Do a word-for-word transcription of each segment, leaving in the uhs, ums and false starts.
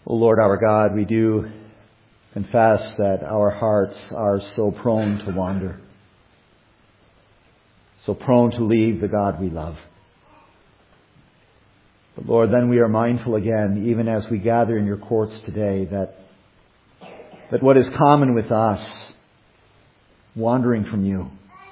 O Lord our God, we do confess that our hearts are so prone to wander, so prone to leave the God we love. But Lord, then we are mindful again, even as we gather in your courts today, that, that what is common with us, wandering from you,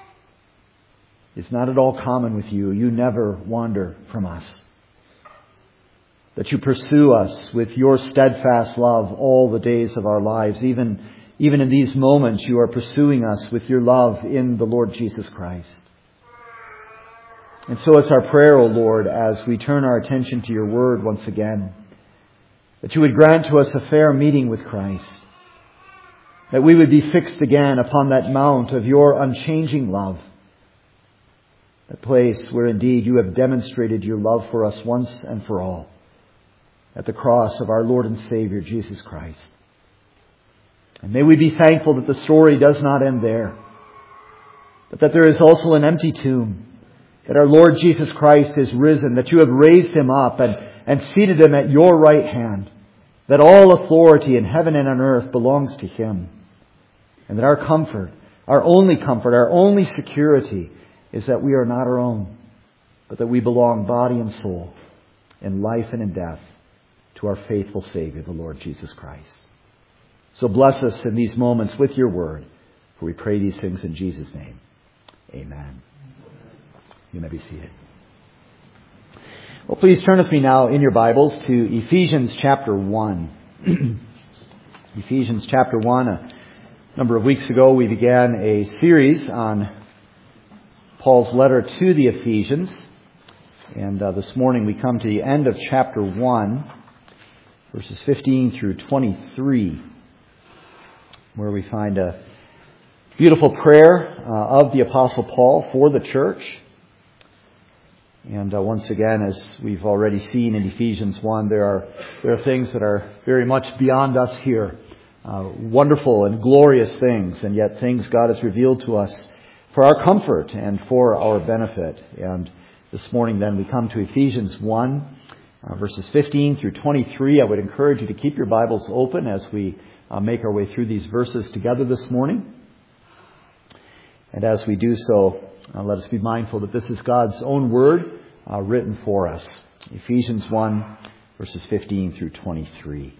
is not at all common with you. You never wander from us. That you pursue us with your steadfast love all the days of our lives. Even, even in these moments, you are pursuing us with your love in the Lord Jesus Christ. And so it's our prayer, O Lord, as we turn our attention to your word once again, that you would grant to us a fair meeting with Christ, that we would be fixed again upon that mount of your unchanging love, that place where indeed you have demonstrated your love for us once and for all, at the cross of our Lord and Savior, Jesus Christ. And may we be thankful that the story does not end there, but that there is also an empty tomb, that our Lord Jesus Christ is risen, that you have raised him up and, and seated him at your right hand, that all authority in heaven and on earth belongs to him, and that our comfort, our only comfort, our only security is that we are not our own, but that we belong body and soul, in life and in death, to our faithful Savior, the Lord Jesus Christ. So bless us in these moments with your word, for we pray these things in Jesus' name. Amen. You may be seated. Well, please turn with me now in your Bibles to Ephesians chapter one. Ephesians chapter one. A number of weeks ago we began a series on Paul's letter to the Ephesians. And uh, this morning we come to the end of chapter one. Verses fifteen through twenty-three, where we find a beautiful prayer uh, of the Apostle Paul for the church. And uh, once again, as we've already seen in Ephesians one, there are there are things that are very much beyond us here. Uh, wonderful and glorious things, and yet things God has revealed to us for our comfort and for our benefit. And this morning then we come to Ephesians one. Uh, verses fifteen through twenty-three. I would encourage you to keep your Bibles open as we uh, make our way through these verses together this morning. And as we do so, uh, let us be mindful that this is God's own word uh, written for us. Ephesians one, verses fifteen through twenty-three.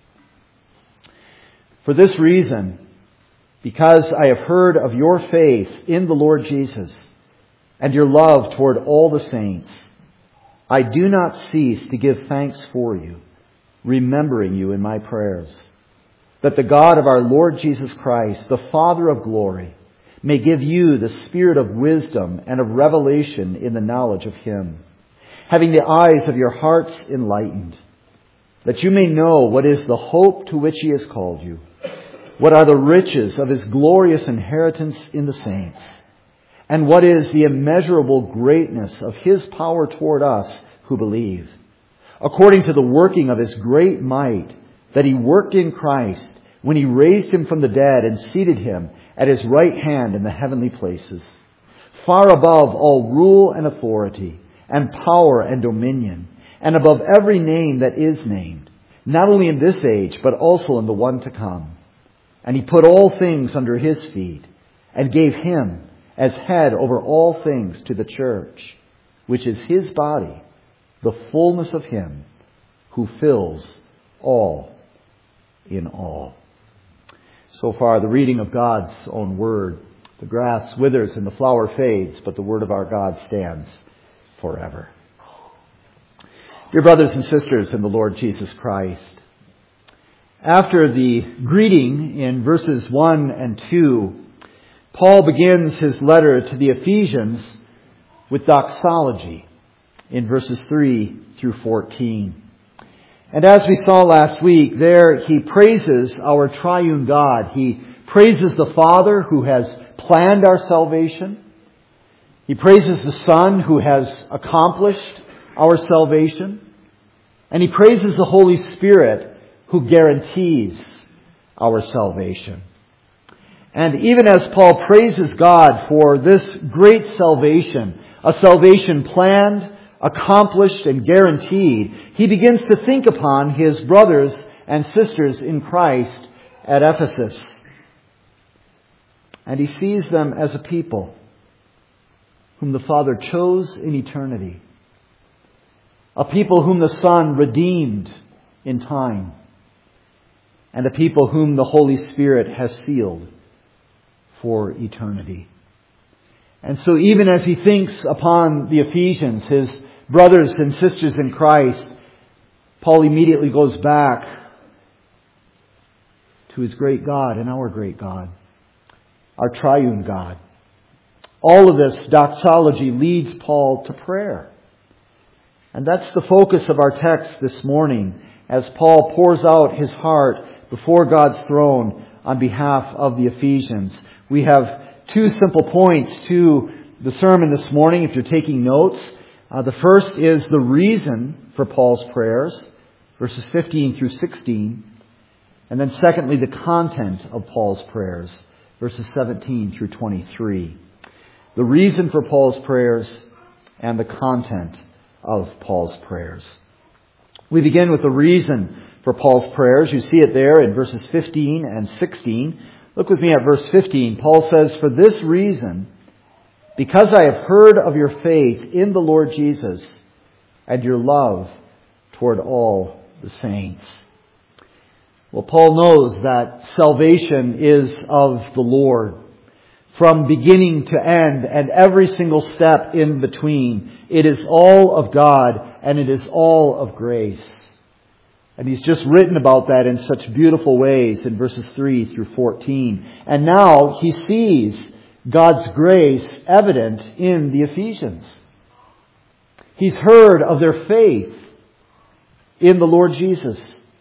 For this reason, because I have heard of your faith in the Lord Jesus and your love toward all the saints, I do not cease to give thanks for you, remembering you in my prayers, that the God of our Lord Jesus Christ, the Father of glory, may give you the spirit of wisdom and of revelation in the knowledge of him, having the eyes of your hearts enlightened, that you may know what is the hope to which he has called you, what are the riches of his glorious inheritance in the saints, and what is the immeasurable greatness of his power toward us who believe, according to the working of his great might that he worked in Christ when he raised him from the dead and seated him at his right hand in the heavenly places, far above all rule and authority and power and dominion, and above every name that is named, not only in this age, but also in the one to come. And he put all things under his feet and gave him as head over all things to the church, which is his body, the fullness of him who fills all in all. So far, the reading of God's own word. The grass withers and the flower fades, but the word of our God stands forever. Dear brothers and sisters in the Lord Jesus Christ, after the greeting in verses one and two, Paul begins his letter to the Ephesians with doxology in verses three through fourteen. And as we saw last week, there he praises our triune God. He praises the Father who has planned our salvation. He praises the Son who has accomplished our salvation. And he praises the Holy Spirit who guarantees our salvation. And even as Paul praises God for this great salvation, a salvation planned, accomplished, and guaranteed, he begins to think upon his brothers and sisters in Christ at Ephesus. And he sees them as a people whom the Father chose in eternity. A people whom the Son redeemed in time. And a people whom the Holy Spirit has sealed for eternity. And so even as he thinks upon the Ephesians, his brothers and sisters in Christ, Paul immediately goes back to his great God and our great God, our triune God. All of this doxology leads Paul to prayer. And that's the focus of our text this morning as Paul pours out his heart before God's throne on behalf of the Ephesians. We have two simple points to the sermon this morning if you're taking notes. Uh, the first is the reason for Paul's prayers, verses fifteen through sixteen. And then secondly, the content of Paul's prayers, verses seventeen through twenty-three. The reason for Paul's prayers and the content of Paul's prayers. We begin with the reason for Paul's prayers. You see it there in verses fifteen and sixteen. Look with me at verse fifteen. Paul says, "For this reason, because I have heard of your faith in the Lord Jesus and your love toward all the saints." Well, Paul knows that salvation is of the Lord. From beginning to end and every single step in between. It is all of God and it is all of grace. And he's just written about that in such beautiful ways in verses three through fourteen. And now he sees God's grace evident in the Ephesians. He's heard of their faith in the Lord Jesus.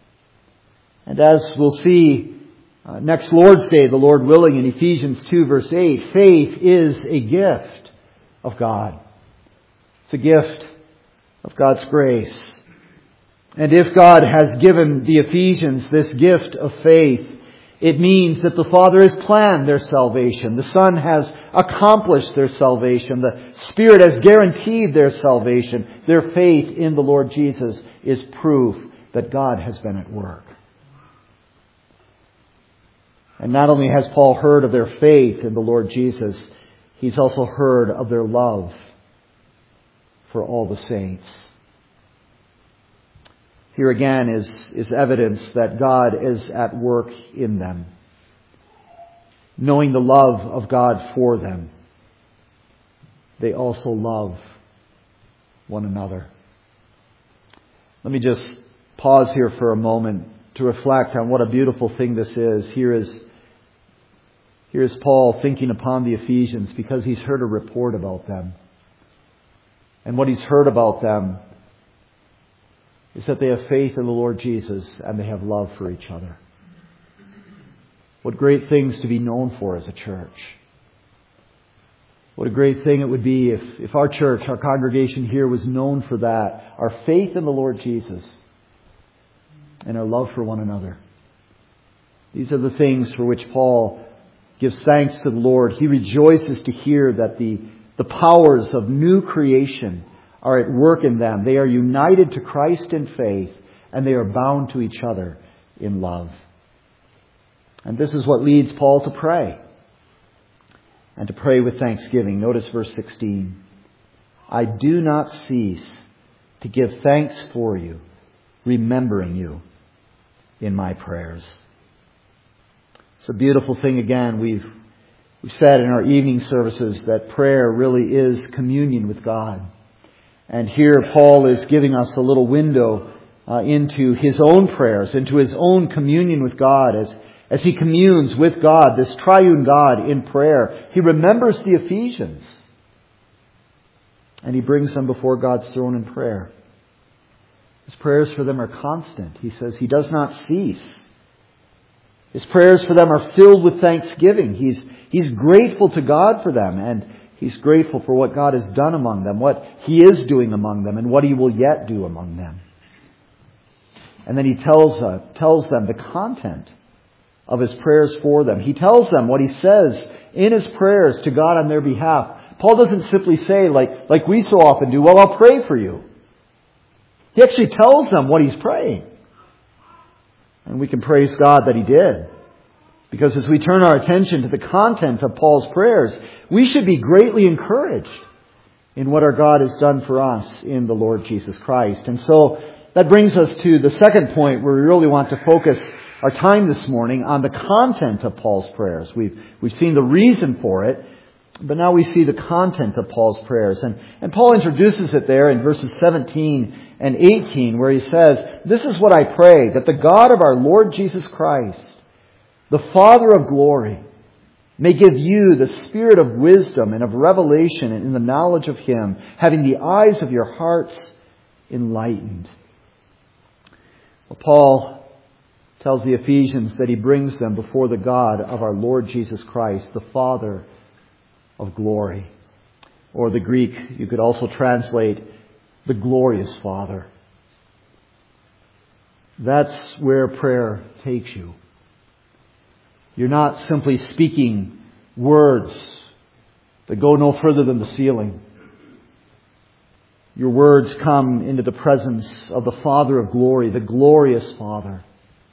And as we'll see uh, next Lord's Day, the Lord willing, in Ephesians two verse eight, faith is a gift of God. It's a gift of God's grace. And if God has given the Ephesians this gift of faith, it means that the Father has planned their salvation. The Son has accomplished their salvation. The Spirit has guaranteed their salvation. Their faith in the Lord Jesus is proof that God has been at work. And not only has Paul heard of their faith in the Lord Jesus, he's also heard of their love for all the saints. Here again is, is evidence that God is at work in them. Knowing the love of God for them, they also love one another. Let me just pause here for a moment to reflect on what a beautiful thing this is. Here is, here is Paul thinking upon the Ephesians because he's heard a report about them. And what he's heard about them is that they have faith in the Lord Jesus and they have love for each other. What great things to be known for as a church. What a great thing it would be if, if our church, our congregation here was known for that. Our faith in the Lord Jesus and our love for one another. These are the things for which Paul gives thanks to the Lord. He rejoices to hear that the, the powers of new creation are at work in them. They are united to Christ in faith and they are bound to each other in love. And this is what leads Paul to pray. And to pray with thanksgiving. Notice verse sixteen. "I do not cease to give thanks for you, remembering you in my prayers." It's a beautiful thing again. We've, we've said in our evening services that prayer really is communion with God. And here Paul is giving us a little window uh, into his own prayers, into his own communion with God as, as he communes with God, this triune God in prayer. He remembers the Ephesians and he brings them before God's throne in prayer. His prayers for them are constant. He says he does not cease. His prayers for them are filled with thanksgiving. He's, he's grateful to God for them and he's grateful for what God has done among them, what He is doing among them, and what He will yet do among them. And then he tells, uh, tells them the content of his prayers for them. He tells them what he says in his prayers to God on their behalf. Paul doesn't simply say, like, like we so often do, "Well, I'll pray for you." He actually tells them what he's praying. And we can praise God that He did. Because as we turn our attention to the content of Paul's prayers, we should be greatly encouraged in what our God has done for us in the Lord Jesus Christ. And so that brings us to the second point where we really want to focus our time this morning on the content of Paul's prayers. We've, we've seen the reason for it, but now we see the content of Paul's prayers. And, and Paul introduces it there in verses seventeen and eighteen, where he says, "This is what I pray, that the God of our Lord Jesus Christ, the Father of glory, may give you the spirit of wisdom and of revelation and in the knowledge of Him, having the eyes of your hearts enlightened." Well, Paul tells the Ephesians that he brings them before the God of our Lord Jesus Christ, the Father of glory. Or the Greek, you could also translate, the glorious Father. That's where prayer takes you. You're not simply speaking words that go no further than the ceiling. Your words come into the presence of the Father of glory, the glorious Father.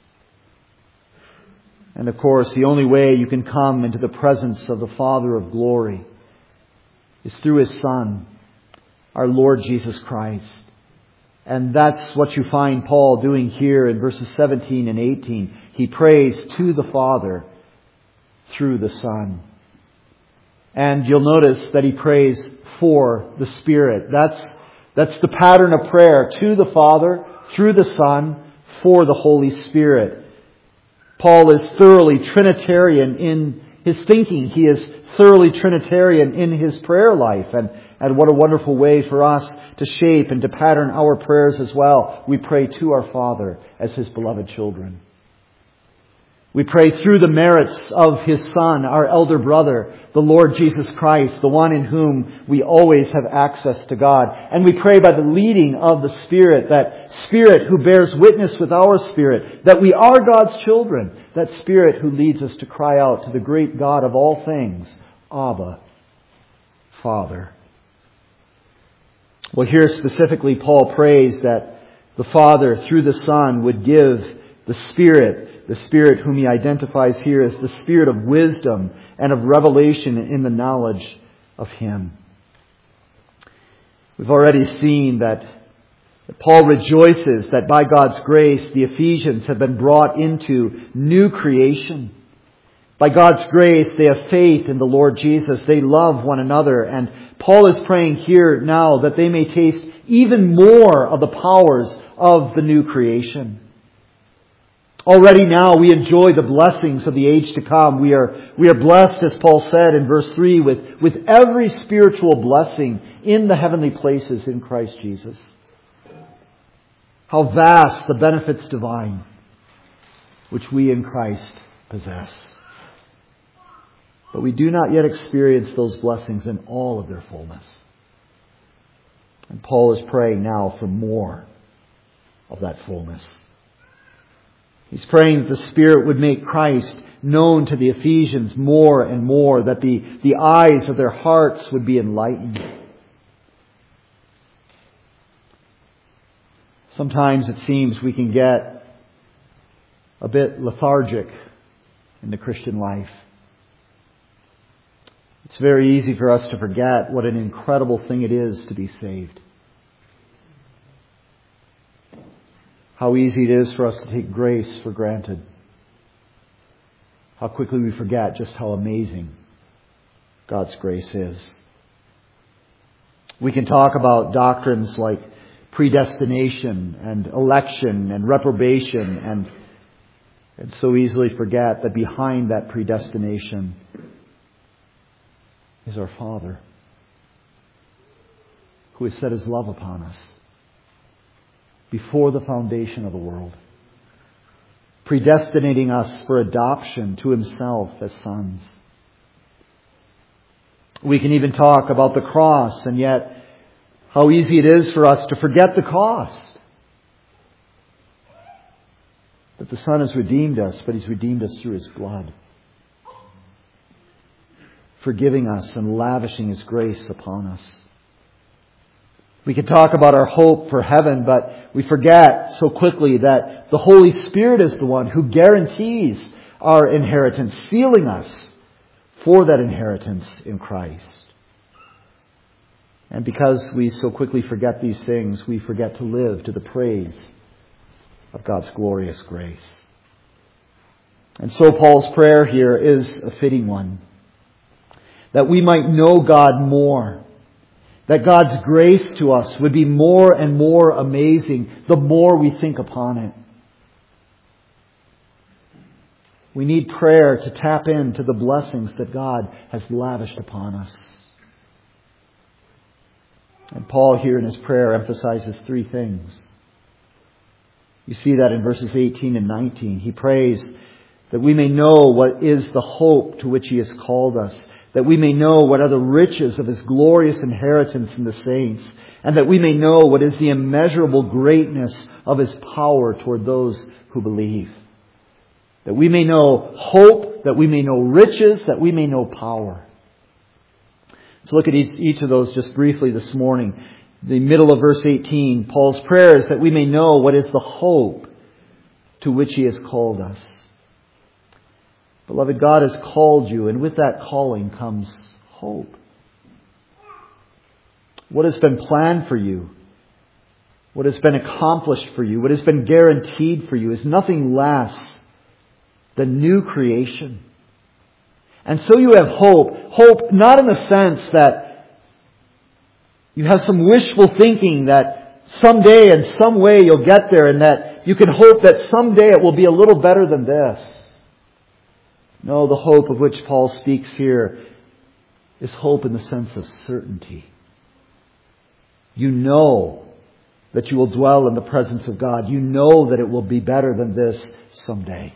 And of course, the only way you can come into the presence of the Father of glory is through His Son, our Lord Jesus Christ. And that's what you find Paul doing here in verses seventeen and eighteen. He prays to the Father through the Son. And you'll notice that he prays for the Spirit. That's, that's the pattern of prayer. To the Father, through the Son, for the Holy Spirit. Paul is thoroughly Trinitarian in his thinking. He is thoroughly Trinitarian in his prayer life. And, and what a wonderful way for us to shape and to pattern our prayers as well. We pray to our Father as His beloved children. We pray through the merits of His Son, our elder brother, the Lord Jesus Christ, the one in whom we always have access to God. And we pray by the leading of the Spirit, that Spirit who bears witness with our spirit, that we are God's children, that Spirit who leads us to cry out to the great God of all things, Abba, Father. Well, here specifically, Paul prays that the Father, through the Son, would give the Spirit, the Spirit whom he identifies here as the Spirit of wisdom and of revelation in the knowledge of Him. We've already seen that Paul rejoices that by God's grace the Ephesians have been brought into new creation. By God's grace they have faith in the Lord Jesus. They love one another. And Paul is praying here now that they may taste even more of the powers of the new creation. Already now we enjoy the blessings of the age to come. We are, we are blessed, as Paul said in verse three, with, with every spiritual blessing in the heavenly places in Christ Jesus. How vast the benefits divine which we in Christ possess. But we do not yet experience those blessings in all of their fullness. And Paul is praying now for more of that fullness. He's praying that the Spirit would make Christ known to the Ephesians more and more, that the, the eyes of their hearts would be enlightened. Sometimes it seems we can get a bit lethargic in the Christian life. It's very easy for us to forget what an incredible thing it is to be saved. How easy it is for us to take grace for granted. How quickly we forget just how amazing God's grace is. We can talk about doctrines like predestination and election and reprobation and, and so easily forget that behind that predestination is our Father, who has set His love upon us before the foundation of the world, predestinating us for adoption to Himself as sons. We can even talk about the cross, and yet how easy it is for us to forget the cost. That the Son has redeemed us, but He's redeemed us through His blood, forgiving us and lavishing His grace upon us. We can talk about our hope for heaven, but we forget so quickly that the Holy Spirit is the one who guarantees our inheritance, sealing us for that inheritance in Christ. And because we so quickly forget these things, we forget to live to the praise of God's glorious grace. And so Paul's prayer here is a fitting one. That we might know God more. That God's grace to us would be more and more amazing the more we think upon it. We need prayer to tap into the blessings that God has lavished upon us. And Paul here in his prayer emphasizes three things. You see that in verses eighteen and nineteen. He prays that we may know what is the hope to which He has called us. That we may know what are the riches of His glorious inheritance in the saints. And that we may know what is the immeasurable greatness of His power toward those who believe. That we may know hope, that we may know riches, that we may know power. So look at each, each of those just briefly this morning. The middle of verse eighteen, Paul's prayer is that we may know what is the hope to which He has called us. Beloved, God has called you, and with that calling comes hope. What has been planned for you, what has been accomplished for you, what has been guaranteed for you is nothing less than new creation. And so you have hope. Hope not in the sense that you have some wishful thinking that someday in some way you'll get there and that you can hope that someday it will be a little better than this. No, the hope of which Paul speaks here is hope in the sense of certainty. You know that you will dwell in the presence of God. You know that it will be better than this someday.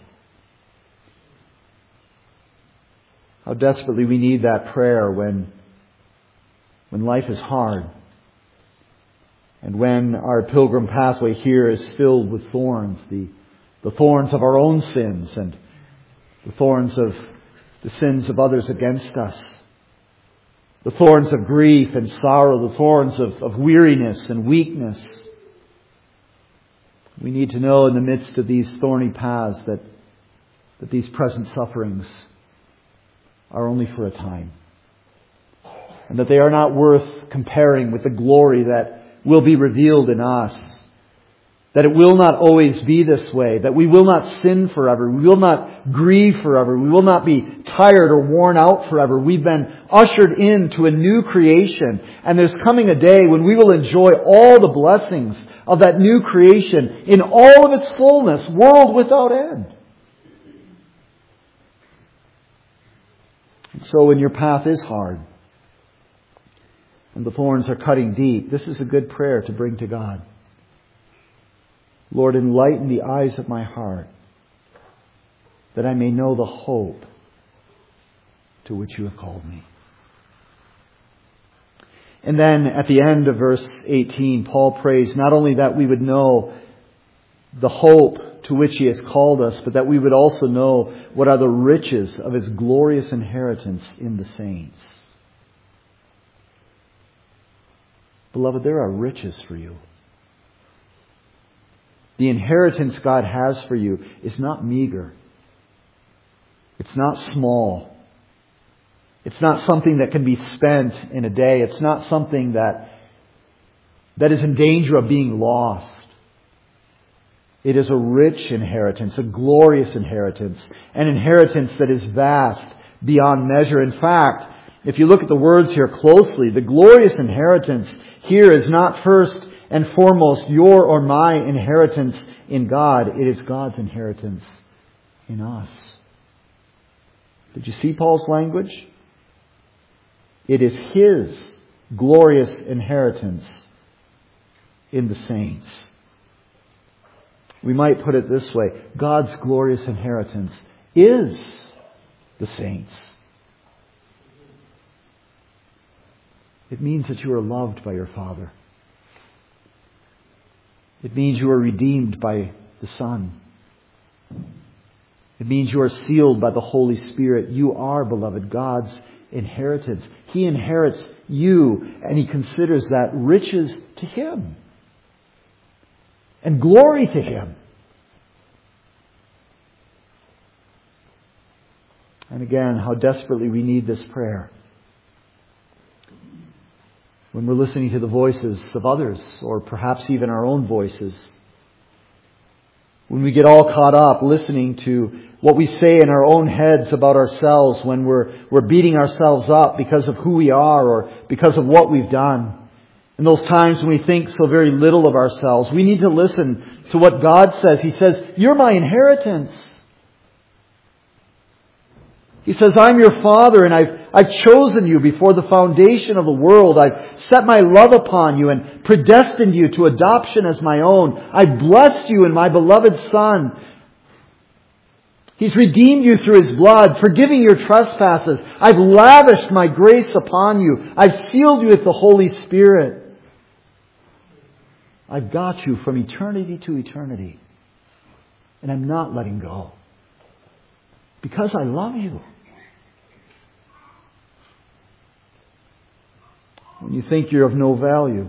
How desperately we need that prayer when, when life is hard. And when our pilgrim pathway here is filled with thorns, the, the thorns of our own sins and the thorns of the sins of others against us. The thorns of grief and sorrow, the thorns of, of weariness and weakness. We need to know in the midst of these thorny paths that, that these present sufferings are only for a time. And that they are not worth comparing with the glory that will be revealed in us. That it will not always be this way. That we will not sin forever. We will not grieve forever. We will not be tired or worn out forever. We've been ushered into a new creation. And there's coming a day when we will enjoy all the blessings of that new creation in all of its fullness, world without end. And so when your path is hard and the thorns are cutting deep, this is a good prayer to bring to God. Lord, enlighten the eyes of my heart that I may know the hope to which you have called me. And then at the end of verse eighteen, Paul prays not only that we would know the hope to which He has called us, but that we would also know what are the riches of His glorious inheritance in the saints. Beloved, there are riches for you. The inheritance God has for you is not meager. It's not small. It's not something that can be spent in a day. It's not something that, that is in danger of being lost. It is a rich inheritance, a glorious inheritance, an inheritance that is vast beyond measure. In fact, if you look at the words here closely, the glorious inheritance here is not first and foremost your or my inheritance in God. It is God's inheritance in us. Did you see Paul's language? It is His glorious inheritance in the saints. We might put it this way. God's glorious inheritance is the saints. It means that you are loved by your Father. It means you are redeemed by the Son. It means you are sealed by the Holy Spirit. You are, beloved, God's inheritance. He inherits you, and He considers that riches to Him and glory to Him. And again, how desperately we need this prayer. When we're listening to the voices of others, or perhaps even our own voices. When we get all caught up listening to what we say in our own heads about ourselves, when we're, we're beating ourselves up because of who we are or because of what we've done. In those times when we think so very little of ourselves, we need to listen to what God says. He says, "You're my inheritance." He says, "I'm your Father, and I've, I've chosen you before the foundation of the world. I've set my love upon you and predestined you to adoption as my own. I've blessed you in my beloved Son. He's redeemed you through His blood, forgiving your trespasses. I've lavished my grace upon you. I've sealed you with the Holy Spirit. I've got you from eternity to eternity. And I'm not letting go. Because I love you." When you think you're of no value,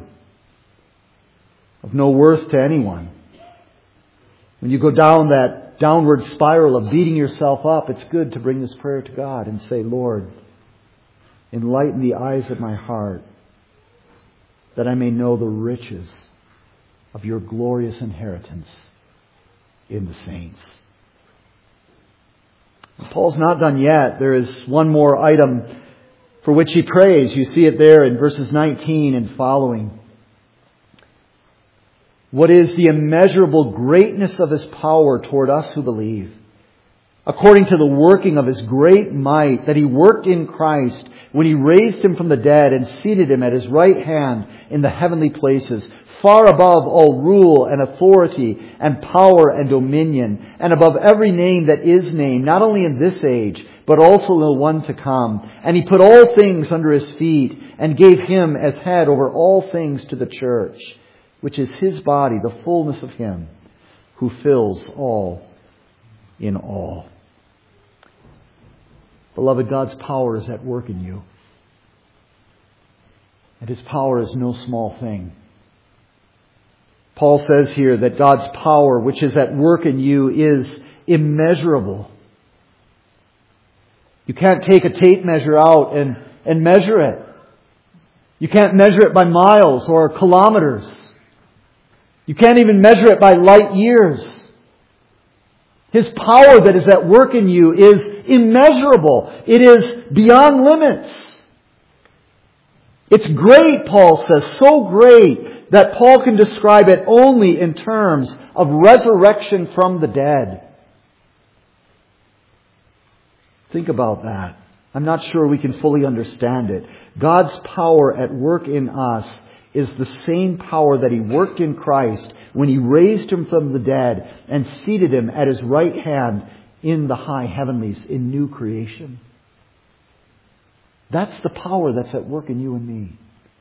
of no worth to anyone, when you go down that downward spiral of beating yourself up, it's good to bring this prayer to God and say, "Lord, enlighten the eyes of my heart that I may know the riches of your glorious inheritance in the saints." Paul's not done yet. There is one more item for which he prays. You see it there in verses nineteen and following. What is the immeasurable greatness of His power toward us who believe, according to the working of His great might that He worked in Christ when He raised Him from the dead and seated Him at His right hand in the heavenly places, far above all rule and authority and power and dominion, and above every name that is named, not only in this age, but also in the one to come. And He put all things under His feet and gave Him as head over all things to the church, which is His body, the fullness of Him who fills all in all. Beloved, God's power is at work in you. And His power is no small thing. Paul says here that God's power, which is at work in you, is immeasurable. You can't take a tape measure out and, and measure it. You can't measure it by miles or kilometers. You can't even measure it by light years. His power that is at work in you is immeasurable. It is beyond limits. It's great, Paul says, so great that Paul can describe it only in terms of resurrection from the dead. Think about that. I'm not sure we can fully understand it. God's power at work in us is the same power that He worked in Christ when He raised Him from the dead and seated Him at His right hand in the high heavenlies in new creation. That's the power that's at work in you and me.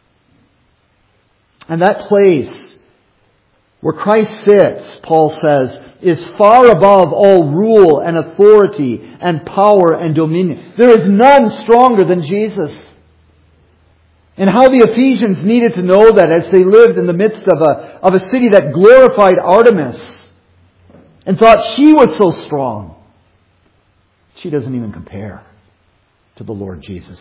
And that place where Christ sits, Paul says, is far above all rule and authority and power and dominion. There is none stronger than Jesus. And how the Ephesians needed to know that as they lived in the midst of a, of a city that glorified Artemis and thought she was so strong. She doesn't even compare to the Lord Jesus.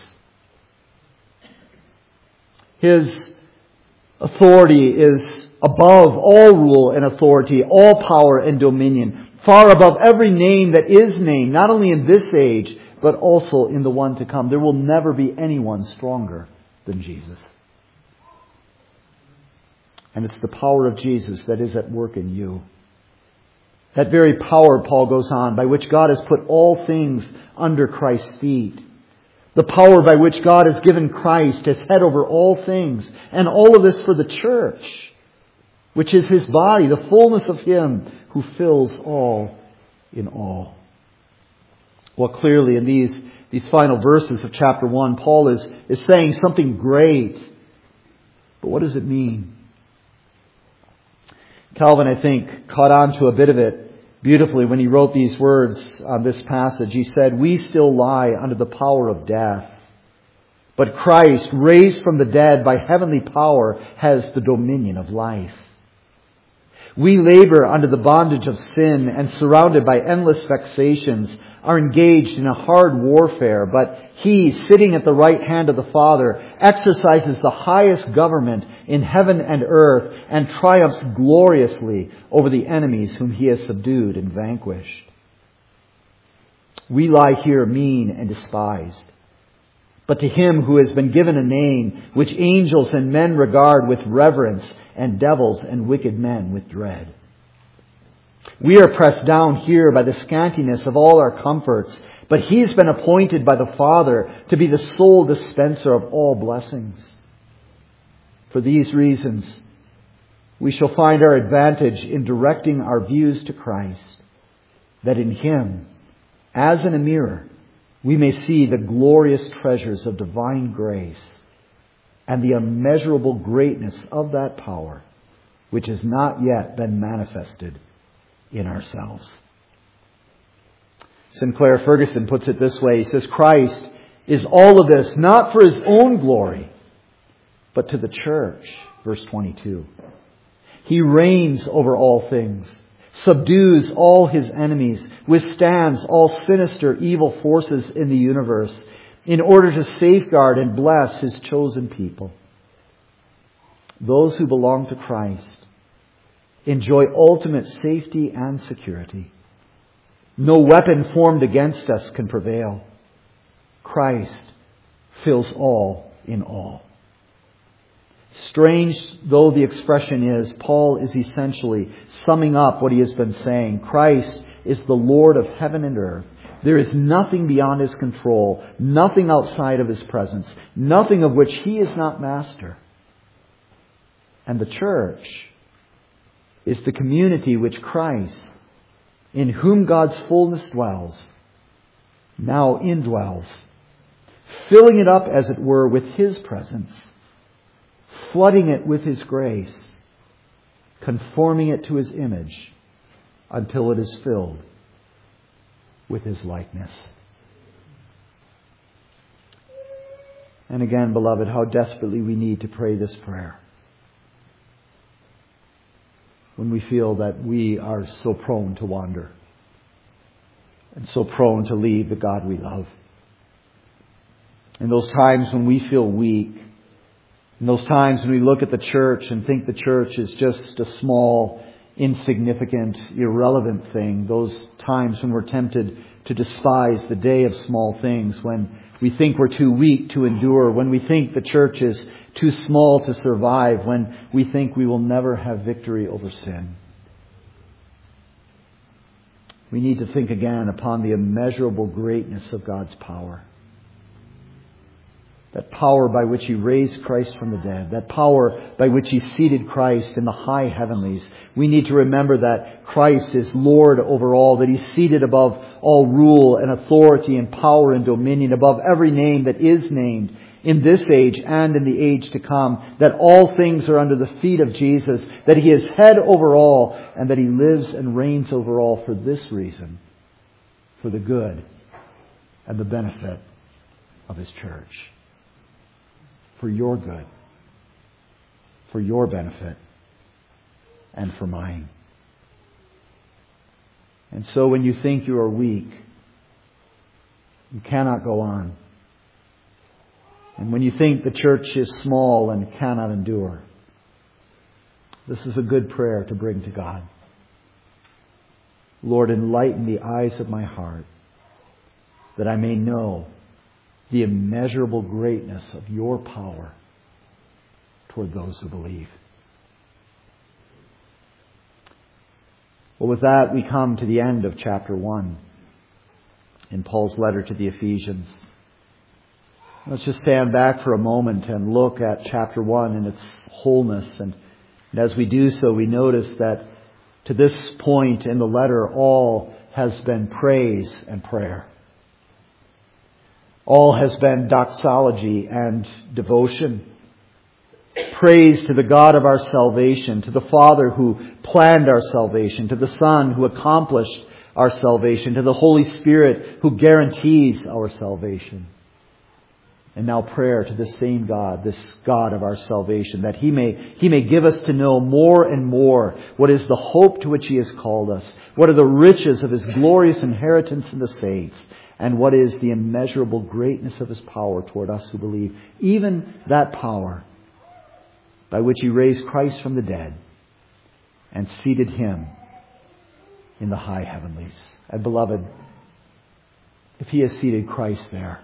His authority is above all rule and authority, all power and dominion, far above every name that is named, not only in this age, but also in the one to come. There will never be anyone stronger than Jesus. And it's the power of Jesus that is at work in you. That very power, Paul goes on, by which God has put all things under Christ's feet. The power by which God has given Christ as head over all things. And all of this for the church, which is His body, the fullness of Him who fills all in all. Well, clearly in these, these final verses of chapter one, Paul is, is saying something great. But what does it mean? Calvin, I think, caught on to a bit of it beautifully when he wrote these words on this passage. He said, "We still lie under the power of death, But Christ, raised from the dead by heavenly power, has the dominion of life. We labor under the bondage of sin and surrounded by endless vexations, are engaged in a hard warfare, but He, sitting at the right hand of the Father, exercises the highest government in heaven and earth and triumphs gloriously over the enemies whom He has subdued and vanquished. We lie here mean and despised. But to Him who has been given a name which angels and men regard with reverence and devils and wicked men with dread. We are pressed down here by the scantiness of all our comforts, but He's been appointed by the Father to be the sole dispenser of all blessings. For these reasons, we shall find our advantage in directing our views to Christ, that in Him, as in a mirror, we may see the glorious treasures of divine grace and the immeasurable greatness of that power which has not yet been manifested in ourselves. Sinclair Ferguson puts it this way. He says, Christ is all of this, not for His own glory, but to the church. Verse twenty-two. He reigns over all things, subdues all His enemies, withstands all sinister evil forces in the universe in order to safeguard and bless His chosen people. Those who belong to Christ enjoy ultimate safety and security. No weapon formed against us can prevail. Christ fills all in all. Strange though the expression is, Paul is essentially summing up what he has been saying. Christ is the Lord of heaven and earth. There is nothing beyond His control, nothing outside of His presence, nothing of which He is not master. And the church is the community which Christ, in whom God's fullness dwells, now indwells, filling it up, as it were, with His presence, flooding it with His grace, conforming it to His image until it is filled with His likeness. And again, beloved, how desperately we need to pray this prayer when we feel that we are so prone to wander and so prone to leave the God we love. In those times when we feel weak, in those times when we look at the church and think the church is just a small, insignificant, irrelevant thing, those times when we're tempted to despise the day of small things, when we think we're too weak to endure, when we think the church is too small to survive, when we think we will never have victory over sin. We need to think again upon the immeasurable greatness of God's power. That power by which He raised Christ from the dead. That power by which He seated Christ in the high heavenlies. We need to remember that Christ is Lord over all. That He's seated above all rule and authority and power and dominion. Above every name that is named in this age and in the age to come. That all things are under the feet of Jesus. That He is head over all. And that He lives and reigns over all for this reason. For the good and the benefit of His church. For your good, for your benefit, and for mine. And so when you think you are weak, you cannot go on. And when you think the church is small and cannot endure, this is a good prayer to bring to God. Lord, enlighten the eyes of my heart, that I may know the immeasurable greatness of your power toward those who believe. Well, with that, we come to the end of chapter one in Paul's letter to the Ephesians. Let's just stand back for a moment and look at chapter one in its wholeness. And as we do so, we notice that to this point in the letter, all has been praise and prayer. All has been doxology and devotion. Praise to the God of our salvation, to the Father who planned our salvation, to the Son who accomplished our salvation, to the Holy Spirit who guarantees our salvation. And now prayer to this same God, this God of our salvation, that He may, He may give us to know more and more what is the hope to which He has called us, what are the riches of His glorious inheritance in the saints, and what is the immeasurable greatness of His power toward us who believe. Even that power by which He raised Christ from the dead and seated Him in the high heavenlies. And beloved, if He has seated Christ there,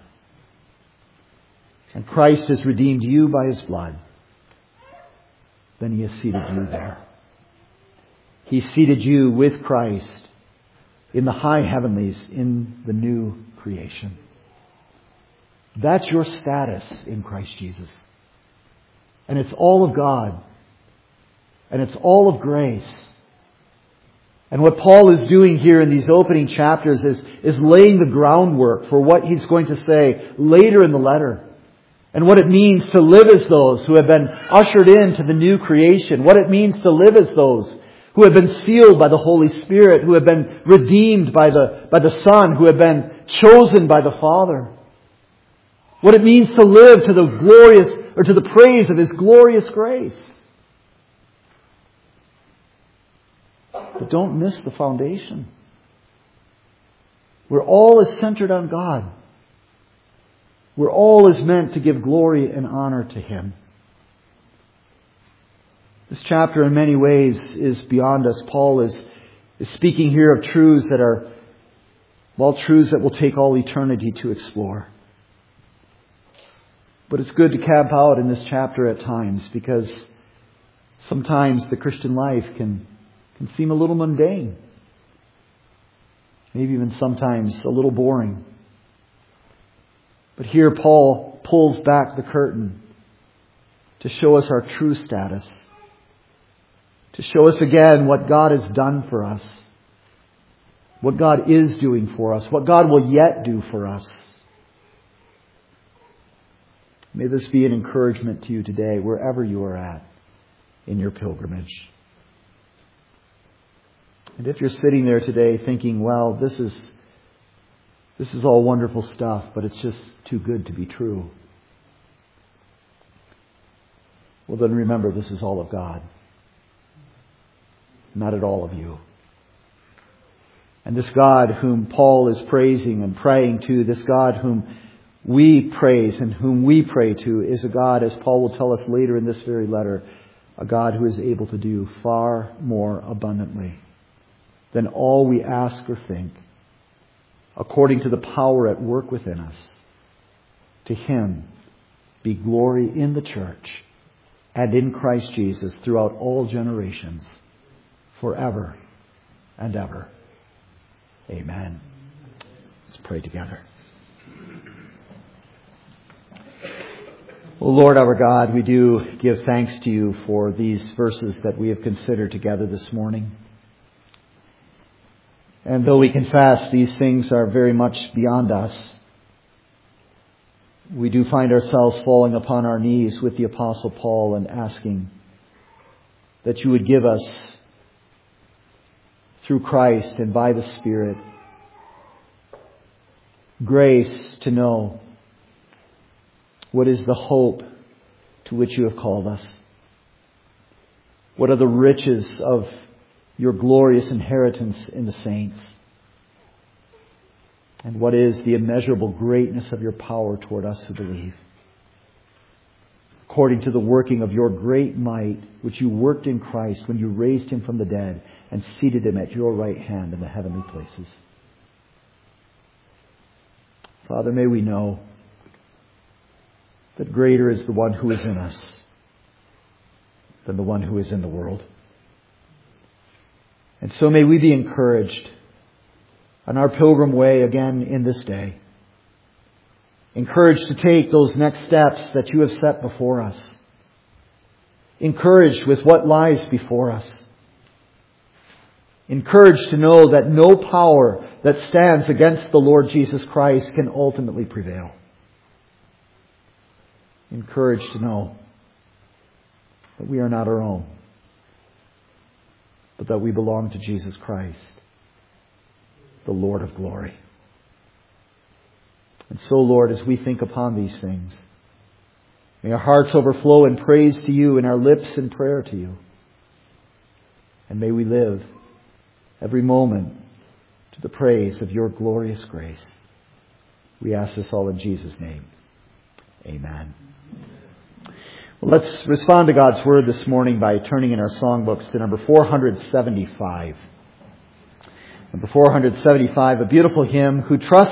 and Christ has redeemed you by His blood, then He has seated you there. He seated you with Christ in the high heavenlies, in the new creation. That's your status in Christ Jesus. And it's all of God. And it's all of grace. And what Paul is doing here in these opening chapters is, is laying the groundwork for what he's going to say later in the letter. And what it means to live as those who have been ushered into the new creation. What it means to live as those who have been sealed by the Holy Spirit, who have been redeemed by the, by the Son, who have been chosen by the Father. What it means to live to the glorious, or to the praise of His glorious grace. But don't miss the foundation. Where all is centered on God. Where all is meant to give glory and honor to Him. This chapter in many ways is beyond us. Paul is, is speaking here of truths that are, well, truths that will take all eternity to explore. But it's good to camp out in this chapter at times, because sometimes the Christian life can, can seem a little mundane. Maybe even sometimes a little boring. But here Paul pulls back the curtain to show us our true status. To show us again what God has done for us. What God is doing for us. What God will yet do for us. May this be an encouragement to you today, wherever you are at in your pilgrimage. And if you're sitting there today thinking, well, this is this is all wonderful stuff, but it's just too good to be true. Well, then remember, this is all of God. Not at all of you. And this God whom Paul is praising and praying to, this God whom we praise and whom we pray to, is a God, as Paul will tell us later in this very letter, a God who is able to do far more abundantly than all we ask or think, according to the power at work within us. To Him be glory in the church and in Christ Jesus throughout all generations, forever and ever. Amen. Let's pray together. O Lord our God, we do give thanks to You for these verses that we have considered together this morning. And though we confess these things are very much beyond us, we do find ourselves falling upon our knees with the Apostle Paul and asking that You would give us, through Christ and by the Spirit, grace to know what is the hope to which You have called us. What are the riches of Your glorious inheritance in the saints? And what is the immeasurable greatness of Your power toward us who believe? According to the working of Your great might, which You worked in Christ when You raised Him from the dead and seated Him at Your right hand in the heavenly places. Father, may we know that greater is the one who is in us than the one who is in the world. And so may we be encouraged on our pilgrim way again in this day. Encouraged to take those next steps that You have set before us. Encouraged with what lies before us. Encouraged to know that no power that stands against the Lord Jesus Christ can ultimately prevail. Encouraged to know that we are not our own, but that we belong to Jesus Christ, the Lord of glory. And so, Lord, as we think upon these things, may our hearts overflow in praise to you and our lips in prayer to you. And may we live every moment to the praise of your glorious grace. We ask this all in Jesus' name. Amen. Well, let's respond to God's Word this morning by turning in our songbooks to number four seventy-five. Number four seventy-five, a beautiful hymn, Who Trusts